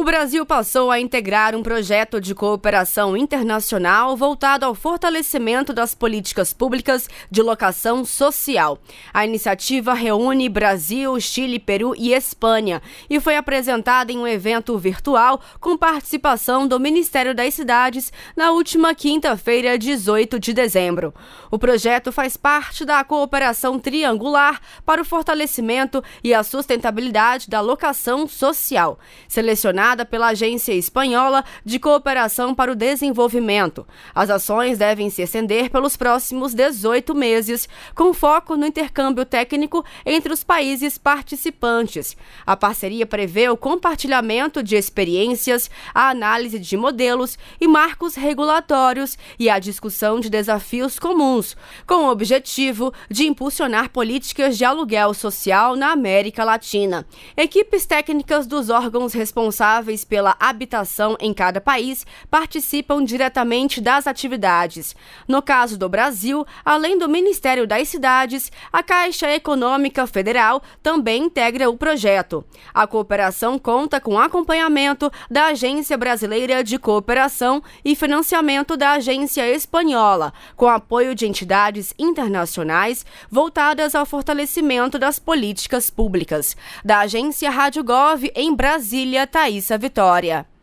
Brasil passou a integrar um projeto de cooperação internacional voltado ao fortalecimento das políticas públicas de locação social. A iniciativa reúne Brasil, Chile, Peru e Espanha e foi apresentada em um evento virtual com participação do Ministério das Cidades na última quinta-feira, 18 de dezembro. O projeto faz parte da cooperação triangular para o fortalecimento e a sustentabilidade da locação social, selecionada pela Agência Espanhola de Cooperação para o Desenvolvimento. As ações devem se estender pelos próximos 18 meses, com foco no intercâmbio técnico entre os países participantes. A parceria prevê o compartilhamento de experiências, a análise de modelos e marcos regulatórios e a discussão de desafios comuns, com o objetivo de impulsionar políticas de aluguel social na América Latina. Equipes técnicas dos órgãos responsáveis pela habitação em cada país participam diretamente das atividades. No caso do Brasil, além do Ministério das Cidades, a Caixa Econômica Federal também integra o projeto. A cooperação conta com acompanhamento da Agência Brasileira de Cooperação e financiamento da Agência Espanhola, com apoio de entidades internacionais voltadas ao fortalecimento das políticas públicas. Da Agência Rádio Gov, em Brasília, Thaísa Vitória.